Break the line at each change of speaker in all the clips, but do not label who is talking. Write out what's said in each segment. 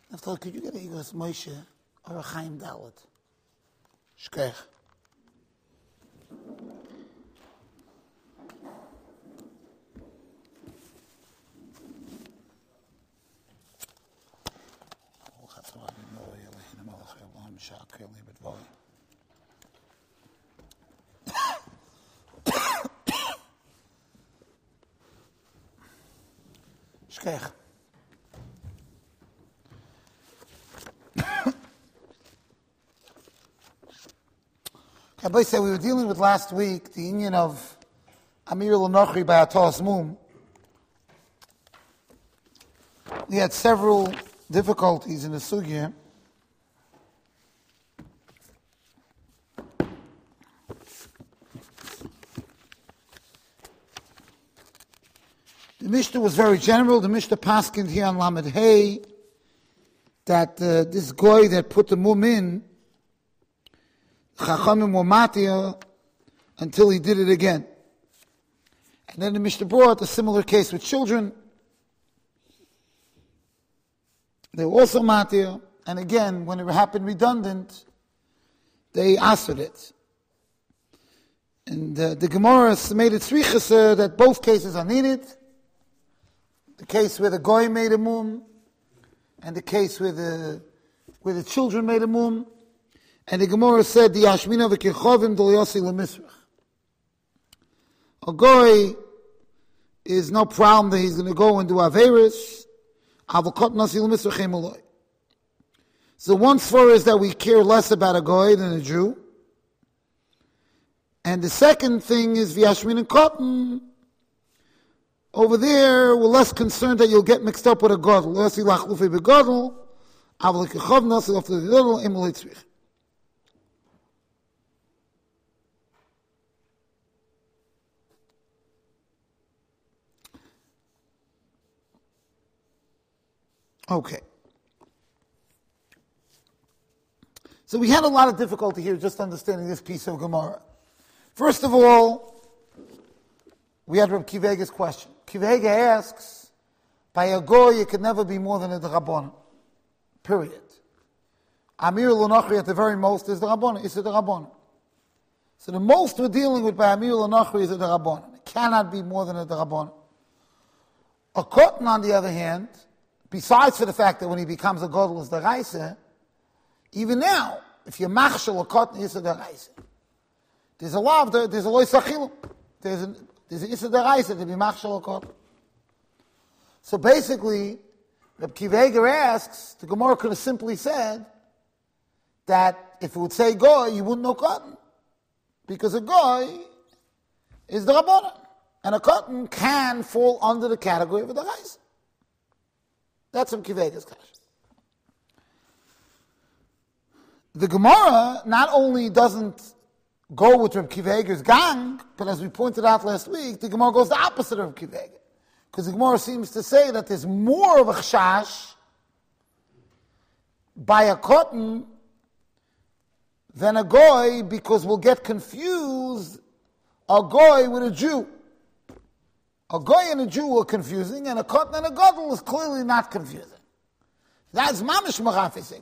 Naftali, could you get a Igros Moshe or a Chaim Dalet? Shkech. Shkech. Rabbi said we were dealing with last week the union of Amir L'Nochri by Atos Mum. We had several difficulties in the sugya. The Mishnah was very general. The Mishnah paskined here on Lamed Hay that this guy that put the mum in, Chachamim were matir until he did it again. And then the Mishnah brought a similar case with children. They were also matir, and again, when it happened redundant, they answered it. And the Gemara made it tzrichas that both cases are needed. The case where the goy made a mum, and the case where the children made a mum. And the Gemara said, "The Yashmina v'kirchovim d'lyosi lemisrach." A goy is no problem that he's going to go and do averis. Avokot nasi lemisrach emuloy. So one svara is that we care less about a goy than a Jew. And the second thing is v'yashmin and cotton. Over there, we're less concerned that you'll get mixed up with a gadol. L'yosi lachlufi begadol. Avokot nasi lemisrach emuloy tzrich. Okay. So we had a lot of difficulty here just understanding this piece of Gemara. First of all, we had Reb Kivega's question. Kivega asks, by a goy it could never be more than a D'Rabbanan. Period. Amir L'Nochri at the very most is D'Rabbanan. It's a D'Rabbanan. So the most we're dealing with by Amir L'Nochri is a D'Rabbanan. It cannot be more than a D'Rabbanan. A cotton, on the other hand, besides for the fact that when he becomes a gadol is the Raisa, even now, if you're machshel a cotton, it's a Raisa. There's a law of there's a loy sachilum. There's an issa Raisa to be machshel a cotton. So basically, Reb Kiveger asks, the Gemara could have simply said that if it would say goy, you wouldn't know cotton. Because a goy is the Rabbanan. And a cotton can fall under the category of the Raisa. That's from Kivega's question. The Gemara not only doesn't go with Reb Kivega's gang, but as we pointed out last week, the Gemara goes the opposite of Reb Kivega. Because the Gemara seems to say that there's more of a chashash by a cotton than a goy, because we'll get confused a goy with a Jew. A goy and a Jew are confusing, and a cotton and a gadol is clearly not confusing. That's mamish machafisik.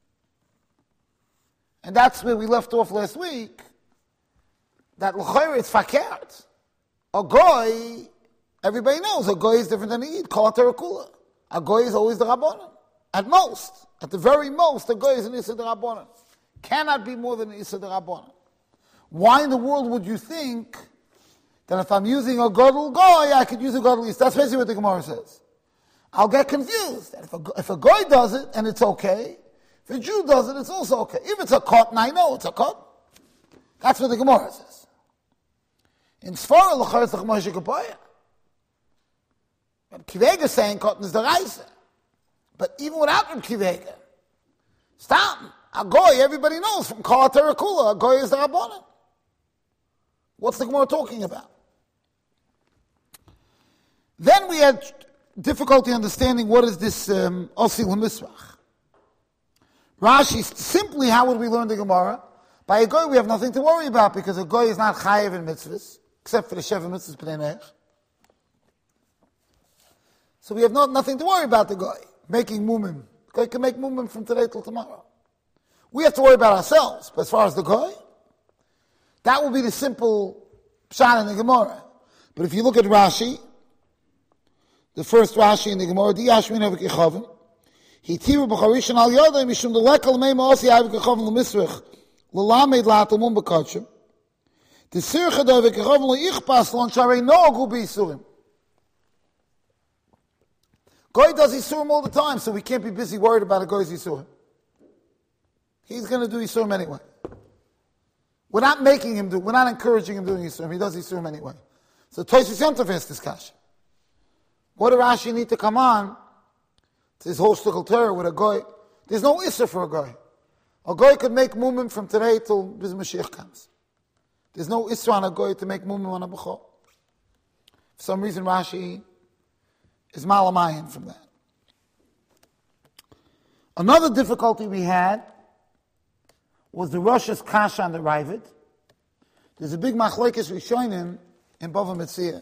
And that's where we left off last week, that l'chayr it's fakert. A goy, everybody knows, a goy is different than a yid. Kol terakula. A goy is always the rabbanon. At most, at the very most, a goy is an issa de rabbanon. Cannot be more than an issa de rabbanon. Why in the world would you think that if I'm using a gadol goy, I could use a gadol yid? That's basically what the Gemara says. I'll get confused. If a goy does it, and it's okay, if a Jew does it, it's also okay. If it's a cotton, I know it's a cotton. That's what the Gemara says. In Sfara, l'chayr it's the Gemara shekapaya. Reb Kivega is saying cotton is the Raisa. But even without Reb Kivega, stop. A goy, everybody knows from Kol Terakula, a goy is the Rabbanan. What's the Gemara talking about? Then we had difficulty understanding what is this Osi L'Misrach. Rashi, simply how would we learn the Gemara? By a goy we have nothing to worry about, because a goy is not chayev in mitzvahs, except for the Sheva mitzvahs b'nei Me'ech. So we have nothing to worry about the goy, making mumim The guy can make movement from today till tomorrow. We have to worry about ourselves. But as far as the guy, that will be the simple pshat in the Gemara. But if you look at Rashi, the first Rashi in the Gemara, Di Yashmin Avik Yechavim, Hitiru B'charishan Al Yodai Mishum Delekal Meima Osi Avik Yechavim L'Misrich L'Lamed L'Atal Mum B'Kachim The Sircha Davik Yechavim L'Ichpas L'On Sharei Nogu B'Yisurim. Goy does Yisurim all the time, so we can't be busy worried about a Goy's Yisurim. He's going to do Yisurim anyway. We're not making him do, we're not encouraging him doing Yisurim. He does Yisurim anyway. So Tosfos Yom Tov asked this kasha. What do Rashi need to come on to his whole shtickle Torah with a Goy? There's no Isser for a Goy. A Goy could make movement from today till Biz Mashiach comes. There's no Isser on a Goy to make movement on a Bechor. For some reason Rashi is malamayan from that. Another difficulty we had was the Rosh's kasha on the Ravid. There's a big machlekes rishonim in Bava Metzia.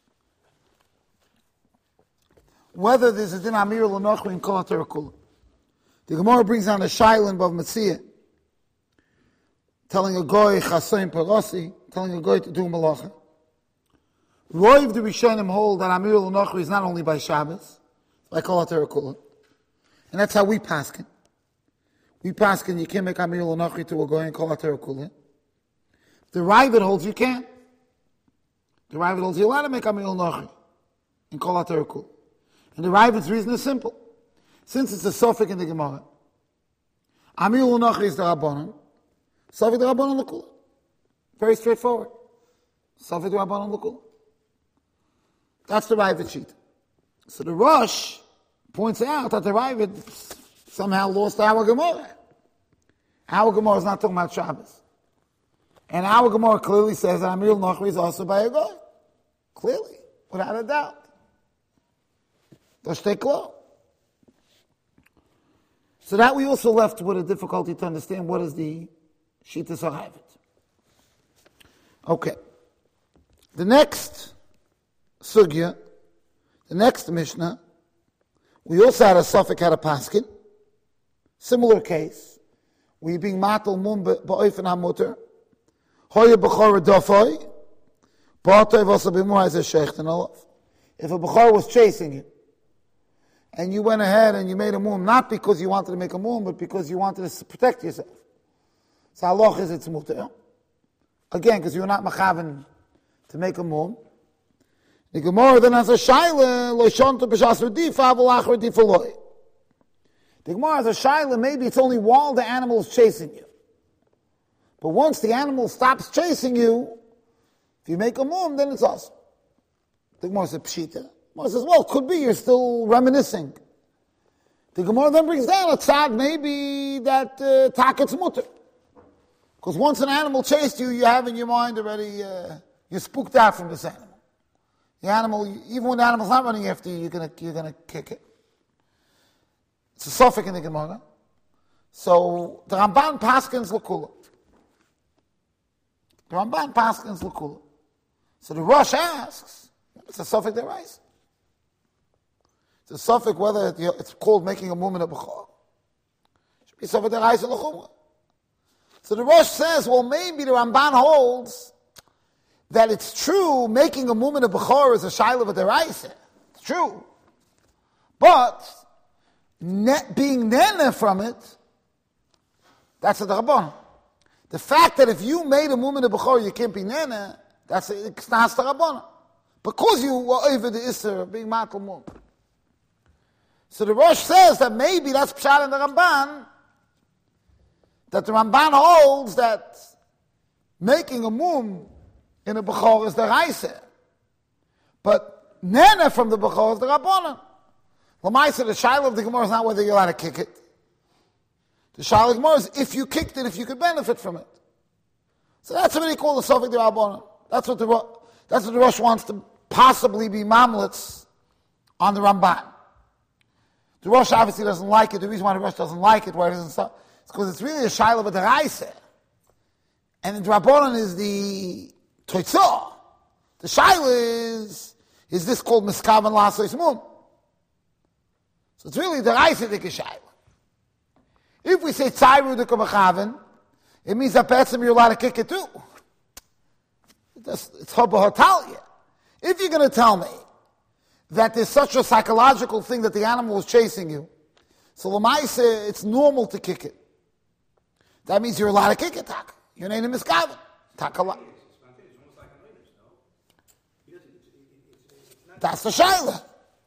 Whether there's a din amir l'nochri in Kol HaTorah Kula. The Gemara brings down a shaila in Bava Metzia, telling a goy chasoim parosi, telling a goy to do malacha. Roiv the rishonim hold that amir l'nochri is not only by Shabbos, by Kol HaTorah Kula, and that's how we paskin. We paskin, you can't make amir l'nochri to a goy in Kol HaTorah Kula. The Ravid holds you can't. The Ravid holds you're allowed to make amir l'nochri in Kol HaTorah Kula. And the Ravid's reason is simple. Since it's a suffix in the Gemara, amir l'nochri is the Rabbanon, suffix the Rabbanon l'kula. Very straightforward. Suffix the Rabbanon l'kula. That's the Ravid sheet. So the Rosh points out that the Ravid somehow lost our Gemara. Our Gemara is not talking about Shabbos. And our Gemara clearly says that amir l'nochri is also by a goy. Clearly, without a doubt. So that we also left with a difficulty to understand what is the Shittas HaRavid. Okay. The next sugya, the next Mishnah, we also had a suffix, had a paskin. Similar case. We being matal mum ba'oifen hamuter. Hoye b'chor dofoi. Ba'atoi v'asa b'mur as a shechten alav. If a b'chor was chasing you, and you went ahead and you made a mum, not because you wanted to make a mum, but because you wanted to protect yourself. So halach is it's muter. Again, because you're not machaven to make a mum. The Gemara then has a shaila, lo shonto b'shas redifa, v'lach redifa loy. The Gemara has a shaila, maybe it's only while the animal is chasing you. But once the animal stops chasing you, if you make a mum, then it's awesome. The Gemara says pshita. Gemara says, well, could be you're still reminiscing. The Gemara then brings down a tzad, maybe that taket's mutter. Because once an animal chased you, you have in your mind already, you're spooked out from this animal. The animal, even when the animal's not running after you, you're gonna kick it. It's a suffix in the Gemara. So the Ramban paskins l'kula. The Ramban paskins l'kula. So the Rosh asks, it's a suffix deraisa. It's a suffix whether it's called making a mum in a b'chor. It should be suffix deraisa l'chumra. So the Rosh says, well, maybe the Ramban holds that it's true making a mum in a b'chor is a shayla of a deraisa. It's true. But being nene from it, that's a d'rabbanan. The fact that if you made a mum in a b'chor you can't be nene, that's a knas d'rabbanan. Because you were over the isser of being matal mum. So the Rosh says that maybe that's pshat in the Ramban, that the Ramban holds that making a mum in a b'chor is the raisa. But nene from the b'chor is the rabbanan. L'maisa, the shaila of the Gemara is not whether you're allowed to kick it. The shaila of the Gemara is if you kicked it, if you could benefit from it. So that's what they call the suffix the rabbanan. That's what the Rosh wants to possibly be mamlets on the Ramban. The Rosh obviously doesn't like it. The reason why the Rosh doesn't like it, why it doesn't stop, it's because it's really a shaila of a deraisa. And the rabbanan is the toitzah. The shaila is this called miskavan lasos mum? So it's really the deraisa dik shaila. If we say tzayru de kamachaven, it means that person you're allowed to kick it too. It's hotalia. If you're going to tell me that there's such a psychological thing that the animal is chasing you, so l'maisa it's normal to kick it. That means you're allowed to kick it, tak. Your name is miskaven. Tak Allah. That's the shaila.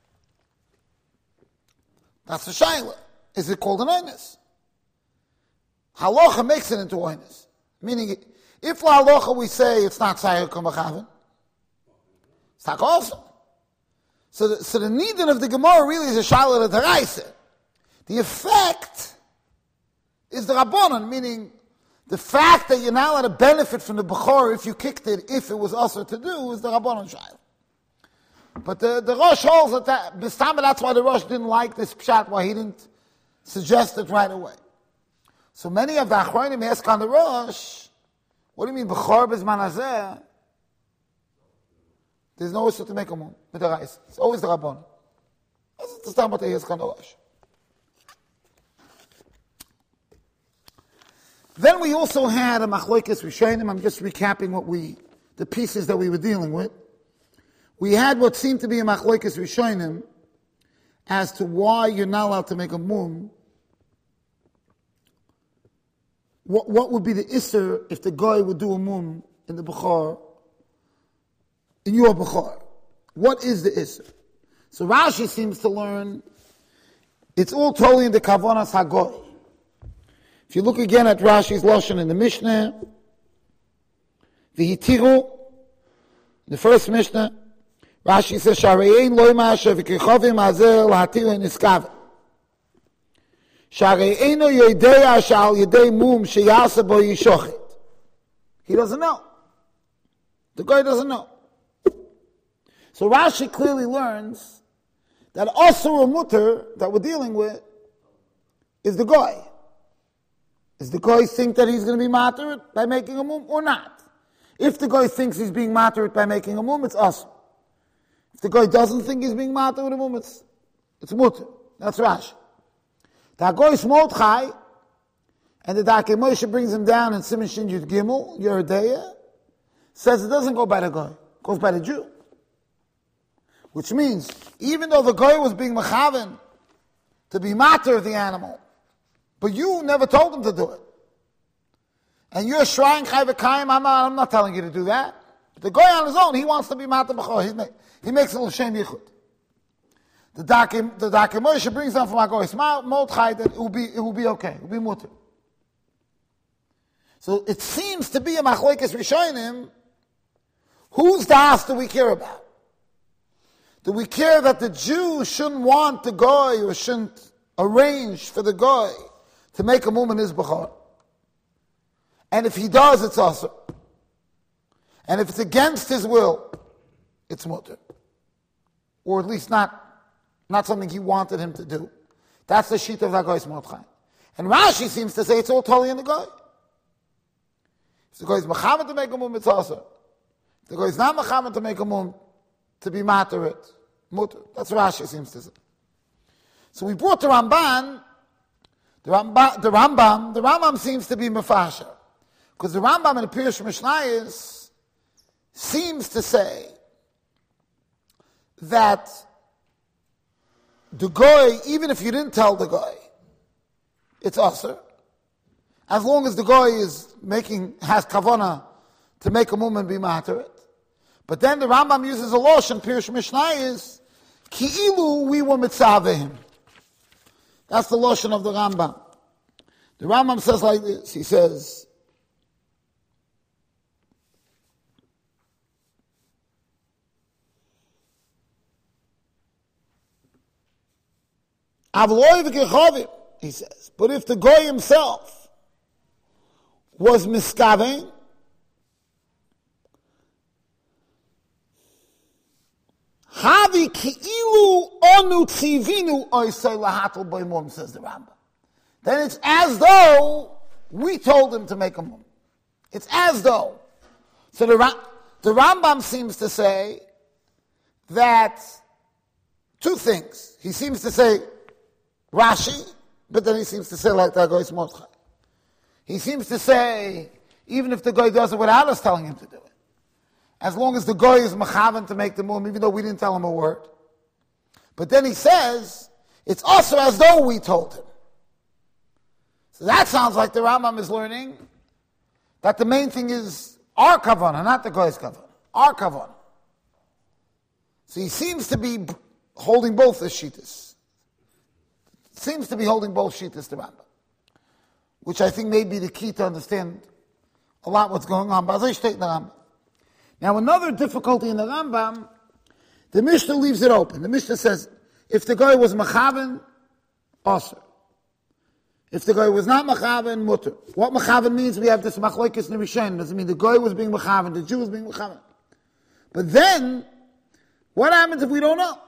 That's the shaila. Is it called an oinus? Halacha makes it into oinus. Meaning, if la halacha we say it's not tzayir kamachaven, it's not also. So the needin of the Gemara really is a shaila of the Raisa. The effect is the Rabbanon, meaning the fact that you're not allowed to benefit from the Bechor if you kicked it, if it was also to do, is the Rabbanon shaila. But the Rosh holds that that's why the Rosh didn't like this pshat, why he didn't suggest it right away. So many of the Achronim ask on the Rosh, what do you mean, Bechor b'zman hazeh? There's no issue to make a moon with the rice. It's always the Rabbanon. That's the time what they ask on the Rosh. Then we also had a Machlokes Rishonim. I'm just recapping the pieces that we were dealing with. We had what seemed to be a Machlokes Rishonim as to why you're not allowed to make a moon. What would be the Isser if the guy would do a moon in the Bechor, in your Bechor? What is the Isser? So Rashi seems to learn it's all totally in the Kavanas HaGoy. If you look again at Rashi's Lashon in the Mishnah, V'hitiru, the first Mishnah, Rashi says, Sharein loy ma'asher v'kirchovim hazer l'hatiru niskav. Shareinu yodeya shal yedei mum sheyasa bo yishochet. He doesn't know. The guy doesn't know. So Rashi clearly learns that also a mutter that we're dealing with is the guy. Does the guy think that he's going to be matter by making a mum or not? If the guy thinks he's being matter by making a mum, it's us. If the guy doesn't think he's being matter with a mum, it's mutter. That's Rashi. The guy is Mordechai, and the Darkei Moshe brings him down in Siman Shin Yud Gimel, Yeridea, says it doesn't go by the guy, it goes by the Jew. Which means, even though the guy was being mechaven to be matter of the animal, but you never told him to do it. And you're shrine chai v'kayim, I'm not telling you to do that. But the guy on his own, he wants to be matter b'chor. He makes a little shame yichud. The Darkei Moshe brings down from Agois Mordechai that it will be okay. It will be mutter. So it seems to be a machlokes rishonim. Whose das do we care about? Do we care that the Jew shouldn't want the guy or shouldn't arrange for the guy to make a mum in his bechor? And if he does, it's also. And if it's against his will, it's mutter. Or at least not something he wanted him to do. That's the sheet of Agois Mordechai. And Rashi seems to say it's all totally in the guy. If the guy is mechamed to make a mum, it's also. If the guy is not mechamed to make a mum, to be matter it. Mutter. That's what Rashi seems to say. So we brought the Ramban. The Rambam seems to be mefasher. Because the Rambam in the Pirush Mishnayos seems to say that the guy, even if you didn't tell the guy, it's usher. As long as the guy has kavana to make a mum and be matter it. But then the Rambam uses a losh in Pirush Mishnayos, ki'ilu we were mitzavehim. That's the loshon of the Rambam. The Rambam says like this. He says, he says, but if the guy himself was miskaven, Havi ki'ilu onu tzivinu oisei lahatel boimum, says the Rambam. Then it's as though we told him to make a mum. It's as though. So the Rambam seems to say that two things. He seems to say, Rashi, But then he seems to say like that Goy is Mordechai. He seems to say, even if the Goy does it without us telling him to do it, as long as the Goy is mechavan to make the mum, even though we didn't tell him a word. But then he says, it's also as though we told him. So that sounds like the Rambam is learning that the main thing is our kavanah, not the Goy's kavanah. Our kavanah. So he seems to be holding both the shittas. Seems to be holding both shittas, the Rambam. Which I think may be the key to understand a lot what's going on. Now another difficulty in the Rambam, the Mishnah leaves it open. The Mishnah says, if the guy was mechaven, asr. If the guy was not mechaven, mutter. What mechaven means, we have this machlokes in the Rishonim. Doesn't mean the guy was being mechaven, the Jew was being mechaven. But then, what happens if we don't know?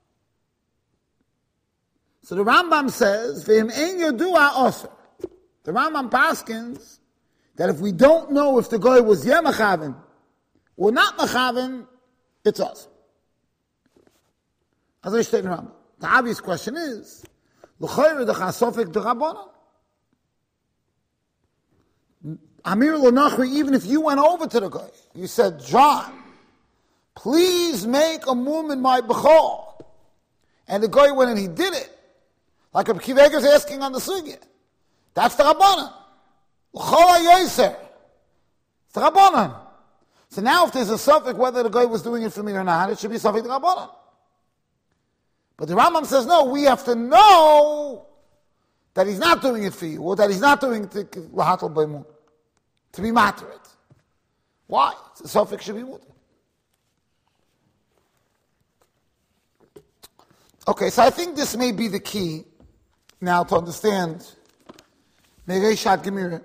So the Rambam says, "V'im ein yodua asr." The Rambam paskins that if we don't know if the guy was mechaven or not mechaven, it's asr. As I state in Rambam, the obvious question is, l'chayr d'chasofik d'Rabbanan. Amir l'nachri, even if you went over to the guy, you said, John, please make a mum in my bechor. And the guy went and he did it. Like Rabbi Akiva Eiger is asking on the sugya. That's the Rabbanan. L'chol ha'yoser. It's the Rabbanan. So now if there's a suffix whether the guy was doing it for me or not, it should be suffix the Rabbanan. But the Rambam says, no, we have to know that he's not doing it for you, or that he's not doing it to lahatal b'emun, to be materit. Why? The suffix should be mutter. Okay, so I think this may be the key now to understand Mereshat Gemira.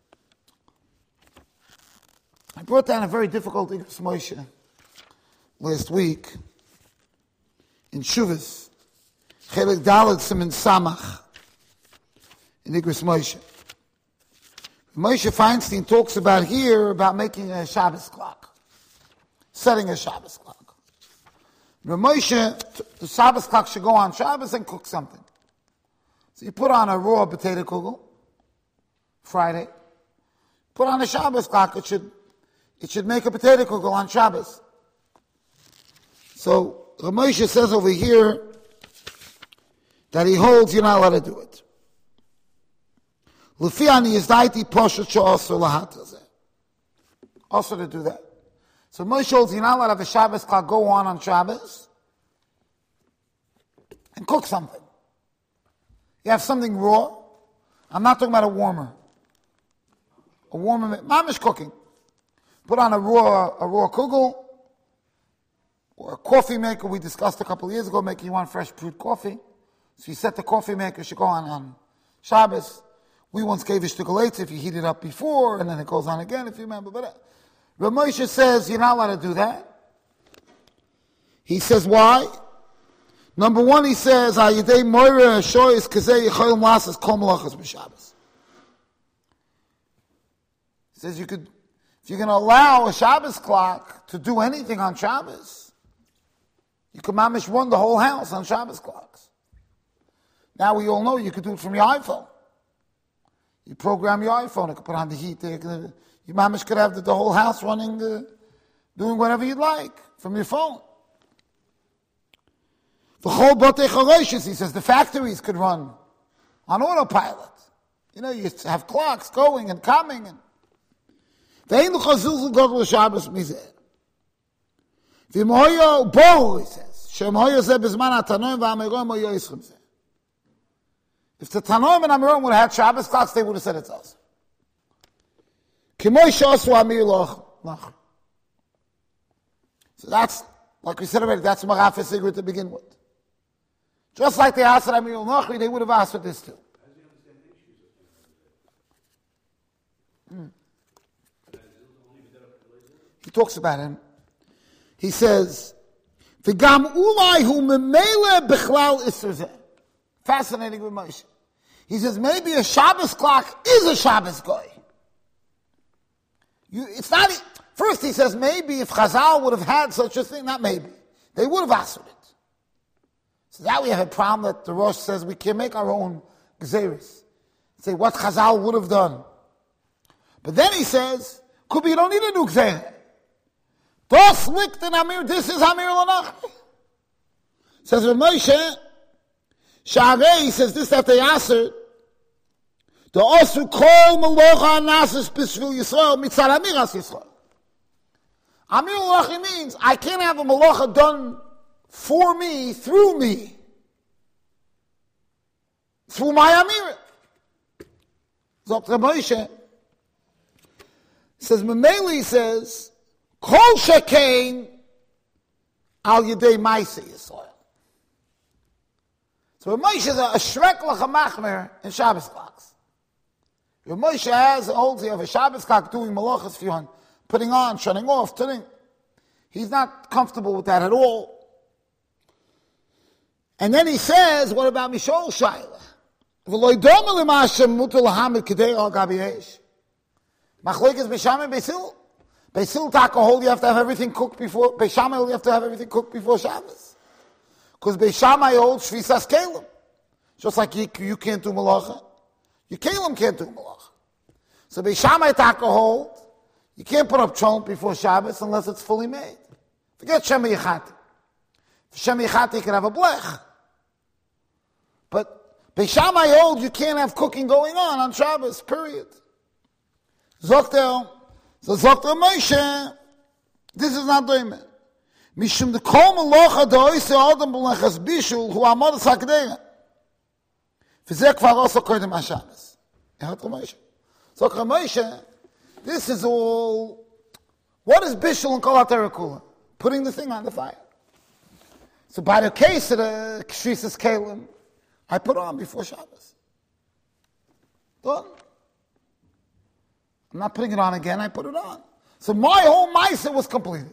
I brought down a very difficult Igros Moshe last week in Shuvas, Chelik Dalet Siman Samach, in Igros Moshe. Moshe Feinstein talks about here about making a Shabbos clock, setting a Shabbos clock. Moshe, the Shabbos clock should go on Shabbos and cook something. So you put on a raw potato kugel, Friday. Put on a Shabbos clock, it should make a potato kugel on Shabbos. So Moshe says over here that he holds you're not allowed to do it. Also to do that. So Moshe holds you're not allowed to have a Shabbos clock go on Shabbos and cook something. You have something raw. I'm not talking about a warmer. A warmer, mamish cooking. Put on a raw kugel, or a coffee maker. We discussed a couple of years ago, making you want fresh brewed coffee. So you set the coffee maker, should go on Shabbos. We once gave a shtugalatz if you heat it up before, and then it goes on again if you remember. But Rav Moshe says you're not allowed to do that. He says why? Number one, he says Ayidei Moira Shoyis Kazei Yichayil Masas Kol Malachas B'Shabbos. He says if you're going to allow a Shabbos clock to do anything on Shabbos, you can mamish run the whole house on Shabbos clocks. Now we all know you could do it from your iPhone. You program your iPhone, it could put on the heat. You mamish could have the whole house running, doing whatever you'd like from your phone. The whole Botei Choroshes, he says, the factories could run on autopilot. You know, you have clocks going and coming. Ve'ein l'chazilzul gadol Shabbos mizeh. V'imoyo bo, he says, she'imoyo zeh b'zman ha'tanoim v'amiroim moyo yischem zeh. If the Tanoim and Amiroim would have had Shabbos clocks, they would have said it's us. K'moy she'asu Amir lach. So that's, like we said already, that's Marafeh Sigrid to begin with. Just like they asked Amir Nachri, they would have asked for this too. He talks about him. He says, "V'gam ulai hu memele bichlal isser." Fascinating with Moshe. He says maybe a Shabbos clock is a Shabbos goy. It's not. First, he says maybe if Chazal would have had such a thing, not maybe, they would have asked it. So now we have a problem that the Rosh says we can make our own Gzeris. Say what Chazal would have done. But then he says, could be you don't need a new Gzeir. Das liegt in Amir, this is Amir Lanach. Says Rav Moshe, Sharei says this after Yasser, the Osu Kol Melocha Nasis B'Shvil Yisrael Mitzad Amiras Yisrael. Amir Lanach means I can't have a Melocha done for me, through my Amir. Zok Rav Moshe says, Memeli says, Kol Shekain Al Yedei Maaseh Yisrael. So Rav Moshe is a Shrek L'Chamachmer in Shabbos clocks. Rav Moshe holds you have a Shabbos clock doing malachas for you, putting on, shutting off, turning. He's not comfortable with that at all. And then he says, what about Mishol Shaila? V'lo yidoma l'mashem mutar l'hamid k'dei al gabi eish. Machlokes Beis and Beis Hillel. Beis Hillel taka hold you have to have everything cooked before, Beis Shammai you have to have everything cooked before Shabbos. Because Beis Shammai holds Shvisas Kelim. Just like you can't do Malacha. Your Kelim can't do Malacha. So Beis Shammai taka hold, you can't put up Cholent before Shabbos unless it's fully made. Forget Shem Yichati. For Shem Yichati you can have a blech. But Beis Shammai holds you can't have cooking going on Shabbos, period. Zokter Moshe, this is not doing it. Mishum the kol melocha doise adam b'lechas bishul hu amadas hakdeira. V'zeh kvar also koydem HaShabbos. Moshe. Zokter Moshe, this is all. What is bishul and kol HaTorah kula? Putting the thing on the fire. So by the case of the Kshrisas Kelim, I put on before Shabbos. Done. I'm not putting it on again, I put it on. So my whole Maisa was completed.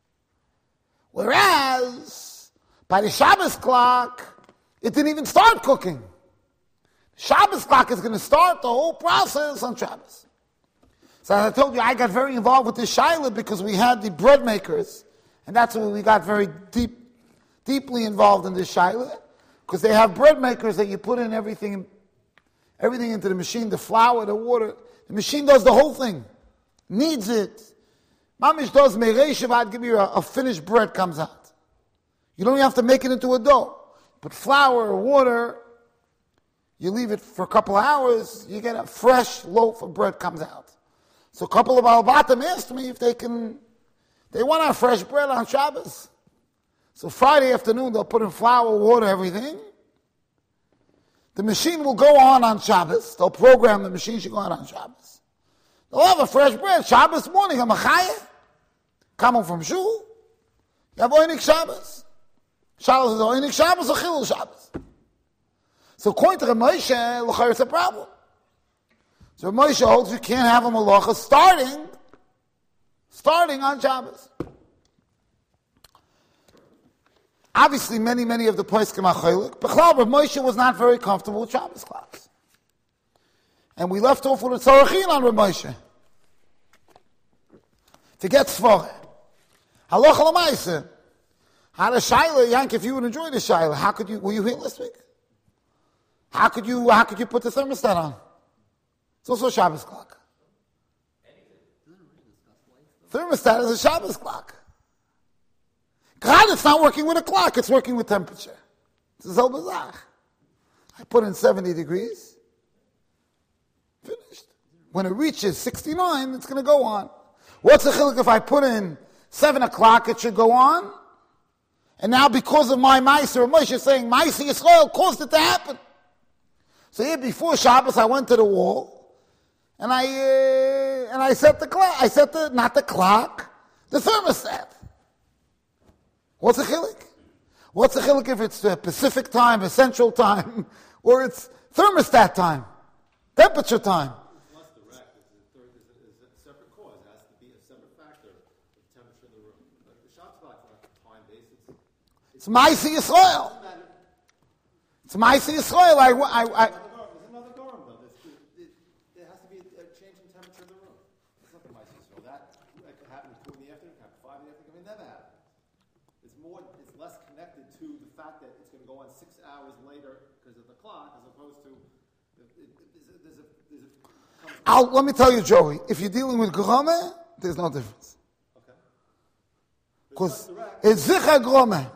Whereas, by the Shabbos clock, it didn't even start cooking. The Shabbos clock is going to start the whole process on Shabbos. So as I told you, I got very involved with this Shaila because we had the bread makers, and that's when we got very deeply involved in this Shaila, because they have bread makers that you put in everything into the machine, the flour, the water. The machine does the whole thing. Needs it. Mamish does mereshev ad give you a finished bread comes out. You don't even have to make it into a dough. Put flour or water, you leave it for a couple of hours, you get a fresh loaf of bread comes out. So a couple of Albatim asked me if they want our fresh bread on Shabbos. So Friday afternoon they'll put in flour, water, everything. The machine will go on Shabbos. They'll program the machine should go on Shabbos. They'll have a fresh bread. Shabbos morning, a machaya. Come home from shul. You have Oinik Shabbos. Shabbos is Oinik Shabbos or Chilul Shabbos. So according to Rav Moshe, l'chayr it's a problem. So Rav Moshe holds you can't have a malacha starting on Shabbos. Obviously, many of the poskim are chaylik. But Rav Moshe was not very comfortable with Shabbos clocks. And we left off with a tzarachin on Rav Moshe. To get Sforah. Halacha l'maaseh. Had a shaila, Yank, if you would enjoy the shaila, were you here last week? How could you put the thermostat on? It's also a Shabbos clock. Thermostat is a Shabbos clock. God, it's not working with a clock, it's working with temperature. It's so bizarre. I put in 70 degrees. Finished. When it reaches 69, it's going to go on. What's the chiluk if I put in 7 o'clock, it should go on? And now because of my Meiser, Moshe is saying, Meiser Yisrael caused it to happen. So here before Shabbos, I went to the wall, and I set the clock. I set not the clock, the thermostat. What's the chiluk? What's the chiluk if it's Pacific time, or Central time, or it's thermostat time, temperature time?
It's less direct. It's a separate cause. It has to be a separate factor of temperature in the room. Like the Shabbos clock is not time basis.
It's Ma'aseh Yisrael. It's Ma'aseh Yisrael.
There's another dorm though. There has to be a change in temperature in the room. It's not the Ma'aseh Yisrael. That could happen at 2 in the afternoon, happen at 5 in the afternoon. I mean, never happens. It's less connected to the fact that it's going to go on 6 hours later because of the clock, as opposed to
Let me tell you, Joey, if you're dealing with grome, there's no difference. Because it's zicha grome.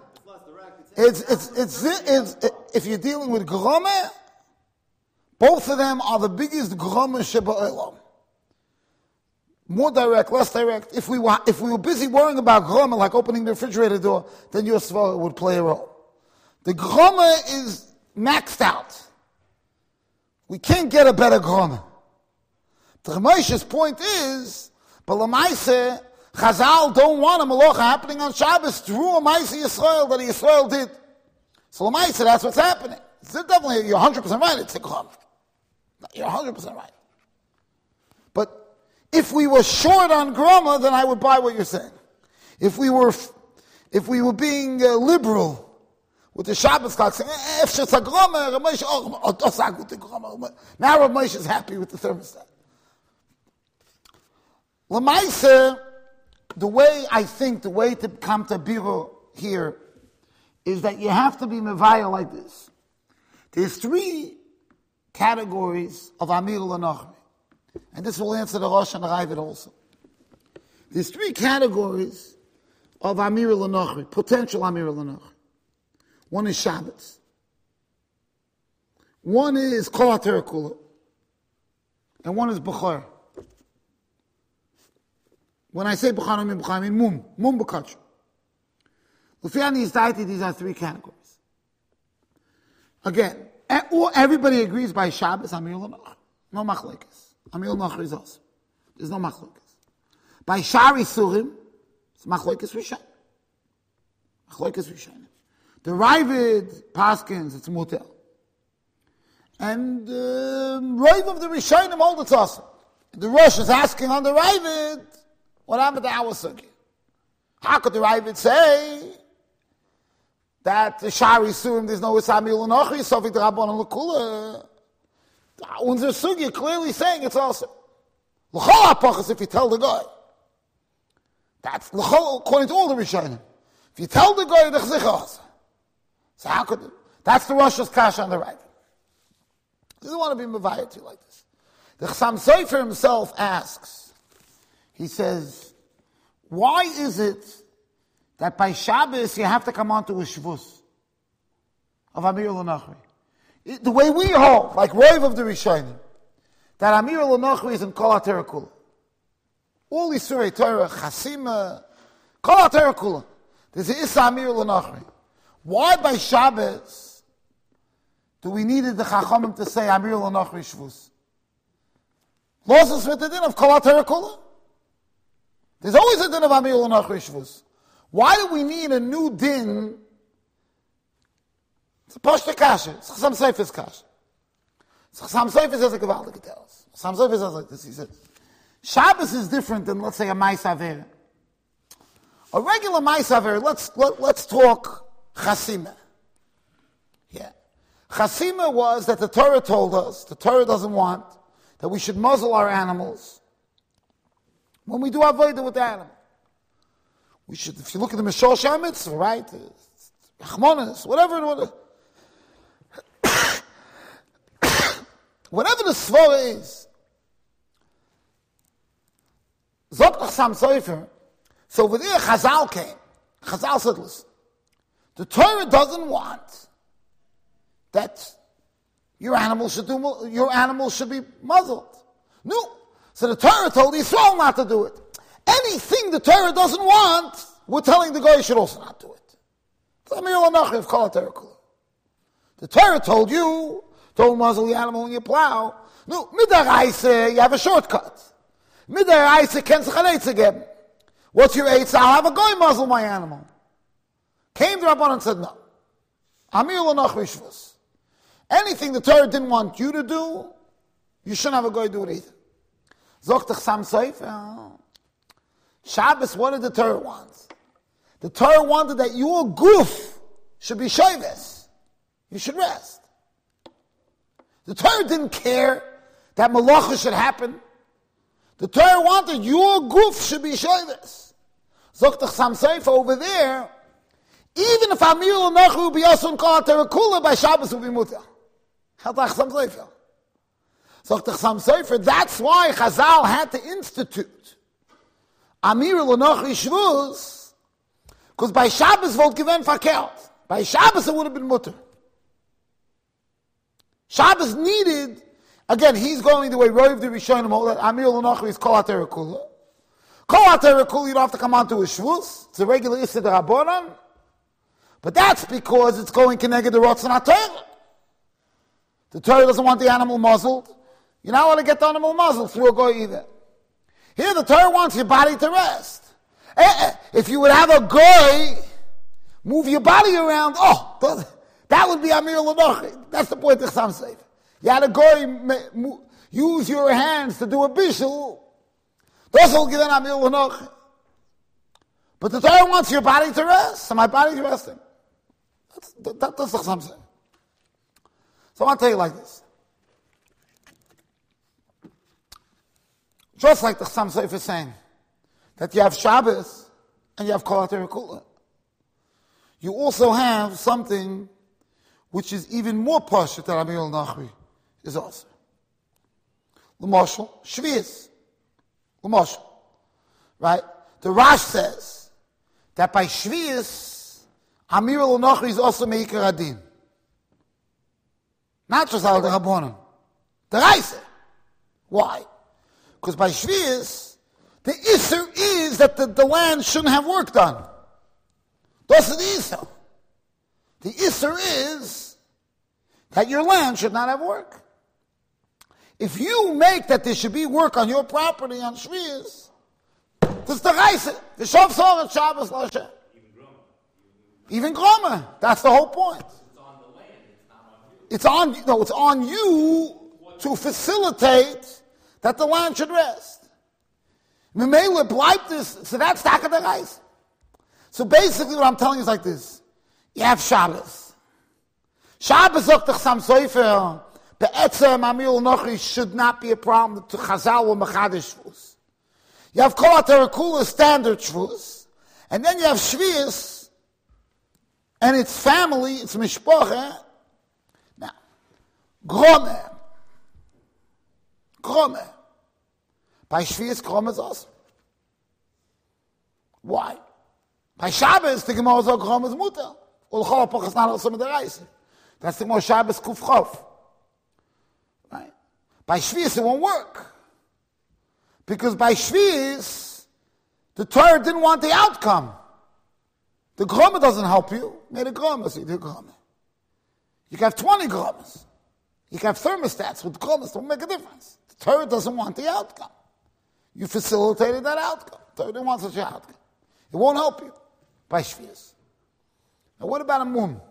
If you're dealing with grome, both of them are the biggest grome sheba'olam. More direct, less direct. If we were busy worrying about grome, like opening the refrigerator door, then your svara would play a role. The grome is maxed out. We can't get a better grome. The Ramesh's point is, but Lamaise, Chazal don't want a malacha happening on Shabbos through a Maise Yisrael that Yisrael did. So Lamaise, that's what's happening. It's definitely, you're 100% right, it's a grome. You're 100% right. But if we were short on groma, then I would buy what you're saying. If we were being liberal with the Shabbos clock, saying, if it's a groma, now Rav Moshe is happy with the thermostat. Lamaise, the way to come to biro here is that you have to be mevaya like this. There's three categories of Amir L'Nachri. And this will answer the Rosh and the Ravid also. There's three categories of Amir L'Nachri, potential Amir L'Nachri. One is Shabbos. One is Kol HaTerakula. And one is Bechor. When I say Bechor, I mean Mum. Mum B'Kachur. These are three categories. Again, everybody agrees by Shabbos, Amir L'Nachri. No machlekes. Amir L'Nachri is awesome. There's no machlekes. By Shari Surim, it's machlekes Rishayim. Machlekes Rishayim. The Ravid Paskins, it's Mutel. And Rav of the Rishayim, all that's awesome. The Rosh is asking on the Ravid, what happened to our Sugi? How could the Ravid say that the Shari Surim, there's no Amir L'Nachri, Sofik the Rabban and L'Kula? Unser Sugi clearly saying it's also L'chol HaPachas if you tell the guy. That's L'chol, according to all the Rishonim. If you tell the guy, the Chzicha. So how could it? That's the Rosh's Kasha on the right. He doesn't want to be Mavayat to you like this. The Chassam Sofer himself asks, he says, why is it that by Shabbos you have to come on to a Shavuos of Amir L'Nachri? The way we hold, like Rav of the Rishonim, that Amir L'Nachri is in Kol HaTerakula. All Yisrei Torah, Chasima, Kol HaTerakula. There's an Issa Amir L'Nachri. Why by Shabbos do we need the Chachamim to say Amir L'Nachri Shavuos? Losses with the din of Kol HaTerakula. There's always a din of Amir L'Nachri Shavuos. Why do we need a new din? It's a Pashta Kasha. It's Chassam Sofer's Kasha. Chassam Sofer says a Gevaldik tells. Chassam Sofer says like this. He says, Shabbos is different than, let's say, a Mais Aver. A regular Mais Aver, let's talk Chasima. Yeah. Chasima was that the Torah told us, the Torah doesn't want, that we should muzzle our animals when we do avodah with the animal. We should, if you look at the Mishal Shemitz, right, Chmonis, whatever it was, whatever the svara is, Zok Chassam Sofer, so over there Chazal came. Chazal said, listen, the Torah doesn't want that your animal should be muzzled. No. So the Torah told Yisrael not to do it. Anything the Torah doesn't want, we're telling the guy you should also not do it. The Torah told you, don't muzzle the animal when you plow. No, midaraisa, you have a shortcut. Midaraisa ken sich again. What's your eitz? I'll have a guy muzzle my animal. Came the Rabban and said, no. Amir L'Nachri Shavuos. Anything the Torah didn't want you to do, you shouldn't have a guy do it either. Zogt Chassam Sofer. Shabbos, what did the Torah want? The Torah wanted that your goof should be shavis. You should rest. The Torah didn't care that malacha should happen. The Torah wanted your goof should be shavis. Zogt Chassam Sofer over there, even if Amir L'Nachri will be also in Kol HaTerakula, by Shabbos will be mutar. Chassam Sofer. So Chasam Sofer, that's why Chazal had to institute Amir L'Nochri Shvus, because by Shabbos wollt given verkehrt. By Shabbos it would have been mutter. Shabbos needed, again, he's going the way Roiv the Rishonim hold that Amir L'Nochri is Kol HaTorah Kula. Kol HaTorah Kula, you don't have to come on to a Shvus. It's a regular Issa D'Rabbanan. But that's because it's going connected to Ratzon HaTorah. The Torah doesn't want the animal muzzled. You're not going to get the animal muzzled through a goy either. Here the Torah wants your body to rest. If you would have a goy move your body around, that would be Amir L'Nochri. That's the point of Chasam Sofer. You had a goy use your hands to do a bishul. Those will give an Amir L'Nochri. But the Torah wants your body to rest, so my body's resting. That's Chasam Sofer. So I want to tell you like this. Just like the Chasam Sofer is saying, that you have Shabbos and you have Kol HaTorah Kula. You also have something which is even more pashut than Amir L'Nochri is also. L'moshel, Shvius. L'moshel. Right? The Rash says that by Shvius, Amir L'Nochri is also Meikar Adin. Not just Al D'Rabbanan. The Raise. Why? Because by Shvius, the Isser is that the land shouldn't have work done. That's the Isser. The Isser is that your land should not have work. If you make that there should be work on your property on Shvius, that's the Reise. The Shav Soret Shabbos Lashem. Even Gromer. That's the whole point.
It's on the land, it's not on you.
It's on you to facilitate that the land should rest. Memele bleibt this, so that's Taka the Reise. So basically what I'm telling you is like this. You have Shabbos. Shabbos sagt the Chasam Sofer, Be'etzem Amir L'Nochri should not be a problem to Chazal or Mechadish Shvus. You have Kol HaTorah Kula, standard Shvus. And then you have Shvius, and its family, its Mishpoche. Now, Gromer. By Shvius, Gromer is awesome. Why? By Shabbos, the Gemara says Gromer is mutter. Ulchol HaPoch is not also with the Reise. That's the Gemara Shabbos Kuf Chof. Right? By Shvius, it won't work. Because by Shvius, the Torah didn't want the outcome. The Gromer doesn't help you. Made a Gromer, so you do Gromer. You can have 20 Gromers. You can have thermostats with Gromers. It won't make a difference. The Torah doesn't want the outcome. You facilitated that outcome. The Torah didn't want such an outcome. It won't help you by Shvius. Now what about a mum?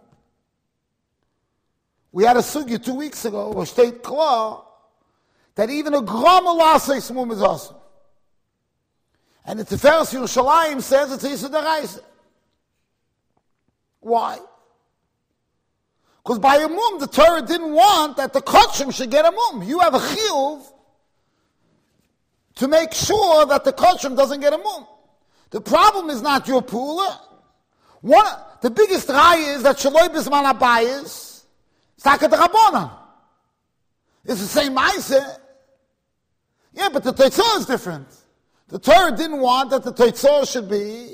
We had a sugya 2 weeks ago, or state klar, that even a Gromer Laseis mum is awesome. And the Tiferes Yerushalayim says it's Yisur D'Oraisa. Why? Because by a mum, the Torah didn't want that the Kotshim should get a mum. You have a chiyuv to make sure that the Kotshim doesn't get a mum. The problem is not your pula. The biggest raya is that Shaloi Bisman Abayis, Sakat Rabbanan. It's the same Maaseh. Yeah, but the Teitzor is different. The Torah didn't want that the Teitzor should be.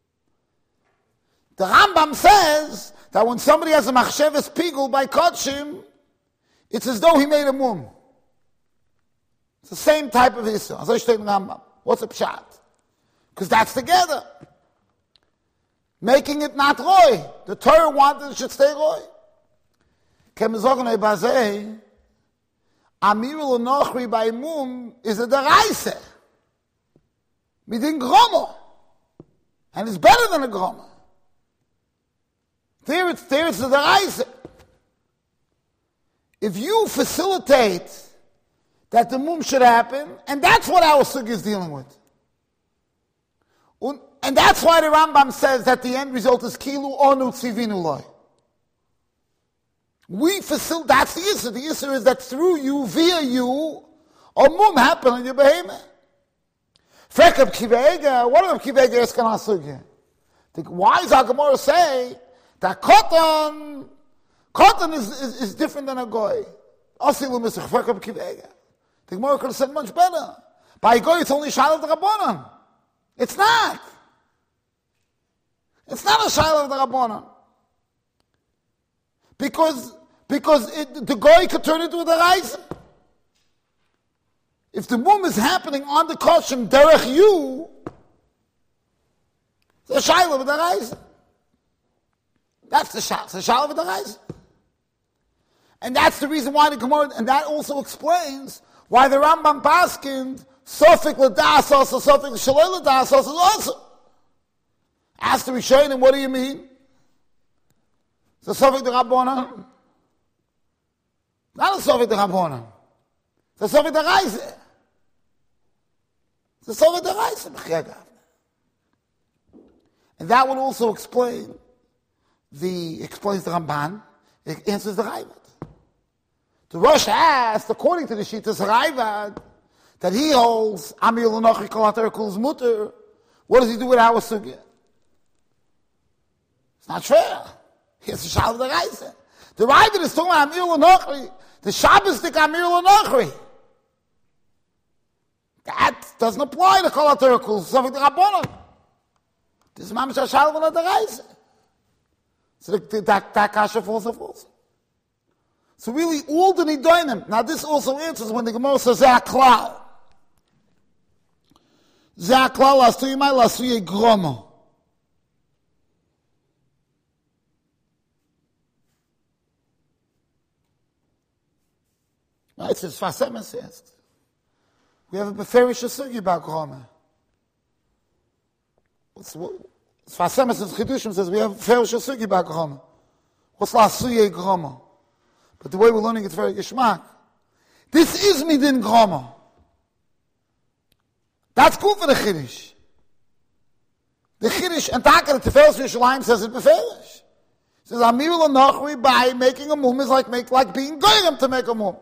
The Rambam says that when somebody has a Machsheves Pigul by Kotshim, it's as though he made a mum. It's the same type of Issa. As I say in Rambam. What's a Pshat? Because that's together. Making it not Roy. The Torah wanted it should stay Roy. Kemizogne Bazei, Amir L'Nochri by mum is a D'Oraisa. Midin Gromer. And it's better than a Gromer. There it's the D'Oraisa. If you facilitate that the mum should happen, and that's what our sugya is dealing with. And that's why the Rambam says that the end result is kilu onu tzivinu loy. That's the issue. The issue is that through you, via you, a mum happen on your behemoth. Frek of Kivega, what are the Kivega asking our sugya? Why does our Gemara say that cotton is different than a goy? Asilu misach frek of Kivega. The Gemara could have said much better. By Goy, it's only Shaila of the Rabbanan. It's not. It's not a Shaila of the Rabbanan. Because the Goy could turn into a Deraisa. If the mum is happening on the Koshem Derech you, it's a Shaila of the Deraisa. That's the Shaila of the Deraisa. And that's the reason why the Gemara, and that also explains why the Rambam Paskind, Sofik L'das also, Sofik Shalei L'das also, also. Ask the Rishonim, what do you mean? So Sofik the Rabbanan? Not a Sofik the Rabbanan. It's a Sofik the Reise. It's a Sofik the Reise. And that would also explain explains the Ramban, it answers the Raivad. The Rosh asked, according to the Shittas Raivad, that he holds Amir L'Nochri Kol HaTorah Kul's Mutter. What does he do with our Sugya? It's not fair. Here's the Shal of the Reise. The Raivad is talking about Amir L'Nochri, the Shabbosdik Amir L'Nochri. That doesn't apply to Kol HaTorah Kul's Sofik the Rabbanon. This is Mamish HaShal of the Reise. So that kasha falls off also. So really, all the nidonim. Now this also answers when the Gemara says Zaklal. Zaklal asuyimai lasuye gromo. Right, so Sfasema says we have a beferish sugi about gromo. Sfasema says Chidushim says we have a beferish sugi about gromo. What's lasuye gromo? But the way we're learning it's very geschmack. This is midin grama. That's cool for the Chiddush. The Chiddush, and Taka, the Teferes Yerushalayim says it beferish. It says, Amir L'Nochri, by making a mum is like being goyim to make a mum.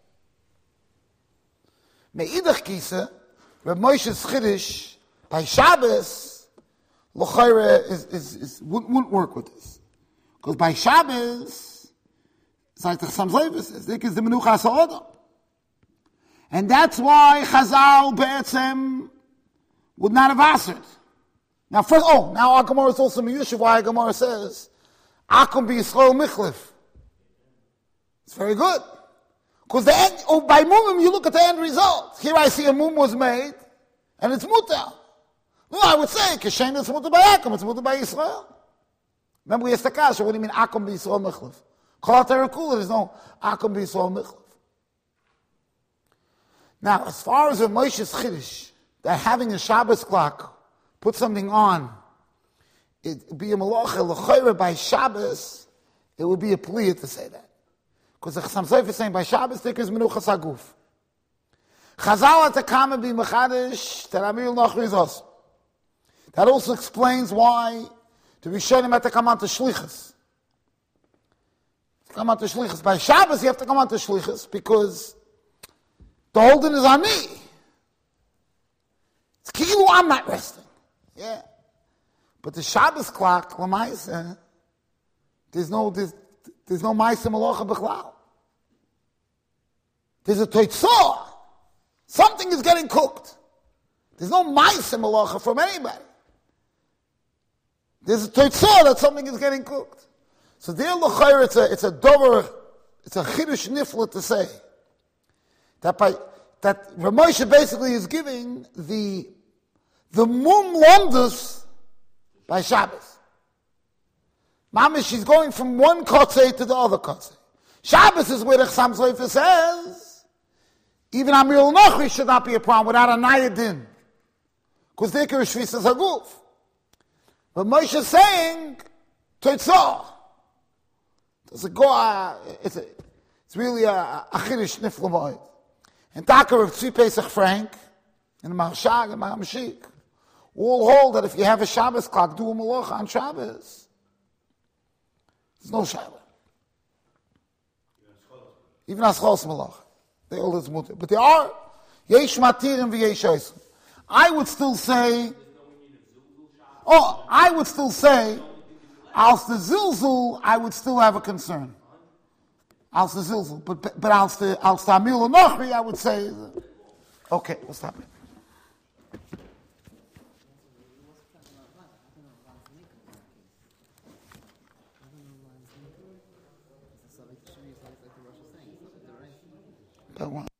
Me'idach kisa, Reb Moshe's Chiddush, by Shabbos, L'chayre wouldn't work with this. Because by Shabbos, it's like the Chassam Sofer says, this is the Menucha Sa'odam. And that's why Chazal Be'etzem would not have answered. Now our Gemara is also Miyushav, why our Gemara says, Akum B'Yisrael Michlif. It's very good. Because by Mumim, you look at the end result. Here I see a Mum was made, and it's Mutar. No, I would say, Kishen it's Mutar by Akum, it's Mutar by Yisrael. Remember we asked the Kasha, what do you mean Akum B'Yisrael Michlif? Kol HaTorah Kula, there's no Akum B'Yisrael Michlif. Now, as far as a Moshe's Chiddush, that having a Shabbos clock, put something on, it would be a Malacha, L'chayre by Shabbos, it would be a plea to say that. Because the Chassam Sofer is saying, by Shabbos, there is Menuchas HaGuf. Chazal HaTakama be Mechadish, that Amir L'Nochri is also. That also explains why the Rishonim had to come on to Shlichus. Come on to Shlichus. By Shabbos, you have to come on to Shlichus because the holding is on me. It's Kilu, I'm not resting. Yeah. But the Shabbos clock, L'maisa, there's no Maisa Malacha B'chlal. There's a Toitzah. Something is getting cooked. There's no Maisa Malacha from anybody. There's a Toitzah that something is getting cooked. So there, l'chayr, it's a chiddush nifla to say that Rav Moshe basically is giving the mum lomdus by Shabbos. Mamish, she's going from one kotzei to the other kotzei. Shabbos is where the Chassam Sofer says even Amir L'Nochri should not be a problem without a nayadin, because they can shvisas haguf. But Moshe is saying toitzah. It's really a chiddush nifla moed. And Taka of Tzvi Pesach Frank and the Marshag and Mahamashik all hold that if you have a Shabbos clock, do a malacha on Shabbos. There's no Shabbos. Even Aschos malacha. They all is mutter. But there are yesh matirim v'yesh oisim. I would still say als the zilzul, I would still have a concern. Als the zilzul, but als the Amir L'Nochri, I would say Okay, we'll stop it. Go on.